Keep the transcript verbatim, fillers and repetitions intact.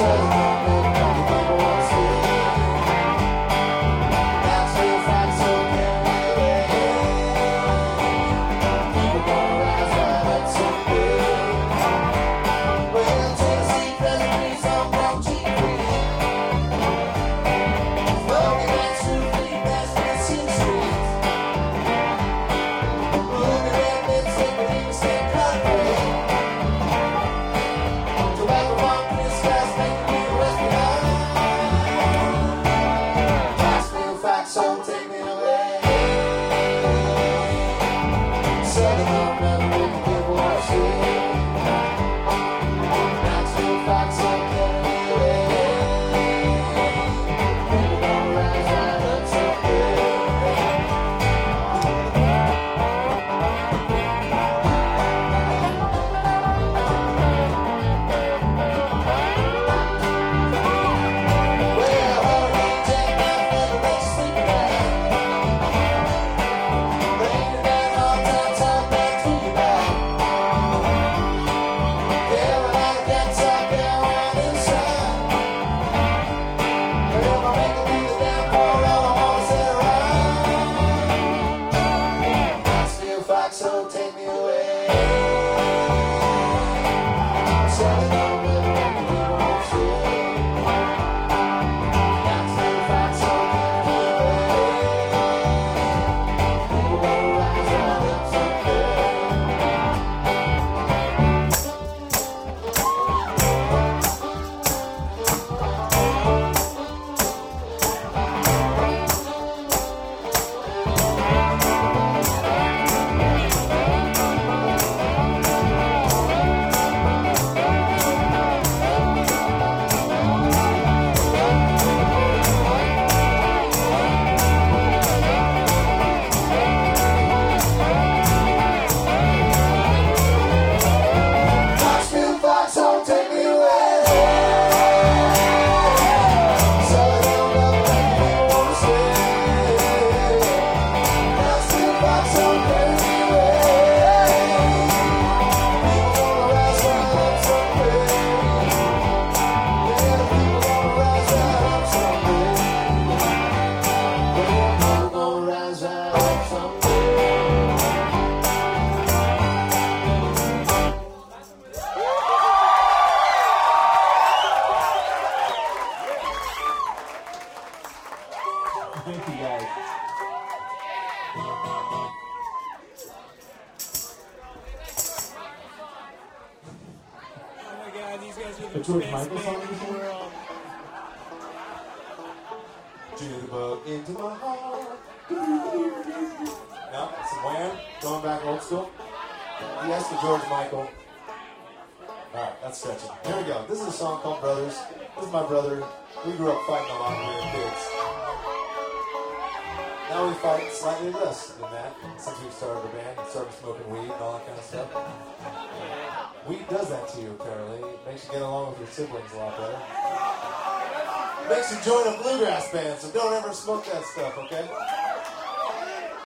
The George Michael song before? Jitterbug into my heart. No, some Wham, going back old school. Yes, to George Michael. Alright, that's stretching. Here we go. This is a song called Brothers. This is my brother. We grew up fighting a lot when we were kids. Now we fight slightly less than that since we've started the band and started smoking weed and all that kind of stuff. Weed does that to you, apparently. It makes you get along with your siblings a lot better. It makes you join a bluegrass band, so don't ever smoke that stuff, okay?